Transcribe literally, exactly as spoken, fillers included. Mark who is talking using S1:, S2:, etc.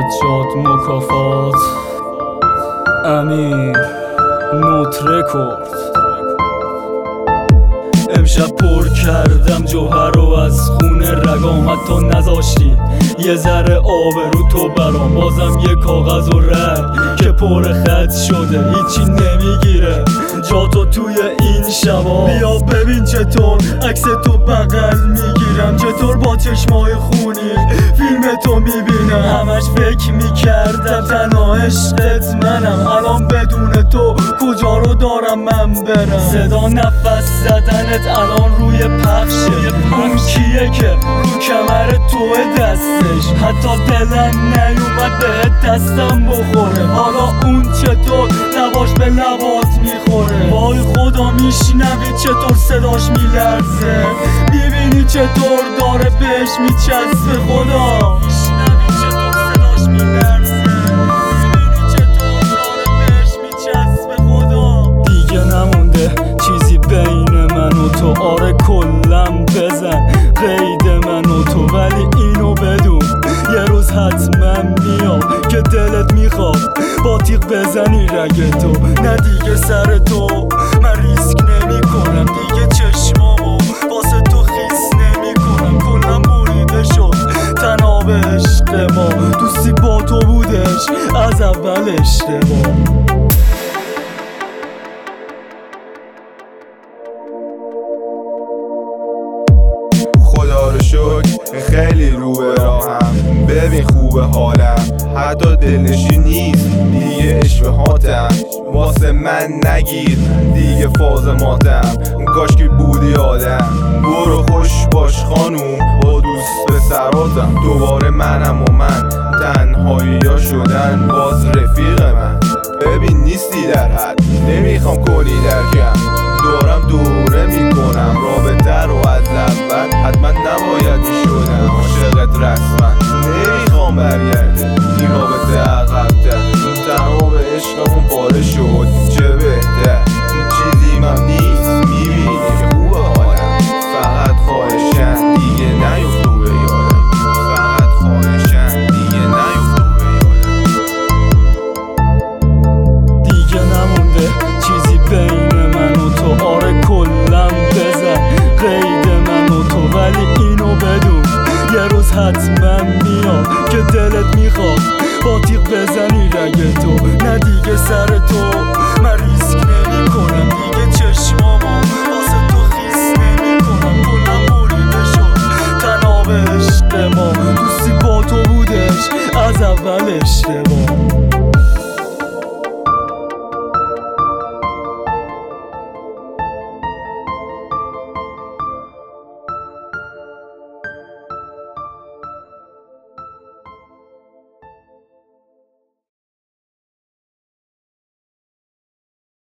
S1: سجاد مکافات امیر نوت رکورد. امشب پر کردم جوهر رو از خون رگام، حتی نذاشتی یه ذره آب رو تو برام. بازم یه کاغذ و رنگ که پر خط شده، هیچی نمیگیره جا تو توی این شبا. بیا ببین چطور عکس تو بغل میگیرم، چطور با چشمای خونی فیلم تو میبینم. همش فکر میکردم تنها عشقت منم، الان بدون تو کجا رو دارم من برم. صدا نفس زدنت الان روی پخشه، اون کیه که رو کمر توه دستش؟ حتی دلم نیومد به دستم بخوره. حالا اون چطور لباش به لبات میخوره؟ وای خدا میشنوی چطور صداش میلرزه؟ میبینی چطور داره بهش میچسبه؟ خدا میشنوی چطور صداش میلرزه؟ میبینی چطور داره بهش میچسبه؟ خدا دیگه نمونده چیزی بین من و تو، آره کلم بزن قید من و تو. ولی اینو بدون یه روز حتما میاد که دلت میخواد با تیغ بزنی رگ تو. نه دیگه سر تو من ریسک نمی کنم، دیگه چشمامو واسه تو خیس نمی کنم. کلم بریده شد تناب عشق ما، دوستی با تو بودش از اول اشتباه.
S2: خدا رو شکر خیلی رو به راهم، ببین خوبه حالم، حتی دلنشین نیست دیگه اشوهاتم. واسه من نگیر دیگه فاز ماتم، کاش که بودی آدم. برو خوش باش خانوم با دوست پسراتم، دوباره منم و من تنهایی ها شدن باز رفیق من. ببین نیستی در حد، نمیخوام کنی درکم، دارم دوره میکنم رابطه رو از اول. حتما نباید میشدم عاشقت رسما، نمیخوام برگرده این رابطه عقب‌تر. اون تناب عشقمون پاره شد چه بهتر، چیزی من نیست میبینی که خوبه حالم. فقط خواهشم دیگه نیفت تو به یادم، فقط خواهشم دیگه نیفت تو به یادم.
S1: دیگه نمونده چیزی بین من و تو، آره کلم بزن قید من و تو. ولی اینو بدون یه روز حتما میاد که دلت میخواد با تیغ بزنی رگ تو. نه دیگه سر تو من ریسک نمی کنم، دیگه چشمامو واسه تو خیس نمی کنم. کلم بریده شد تناب عشق ما، دوستی با تو بودش از اول اشتباه.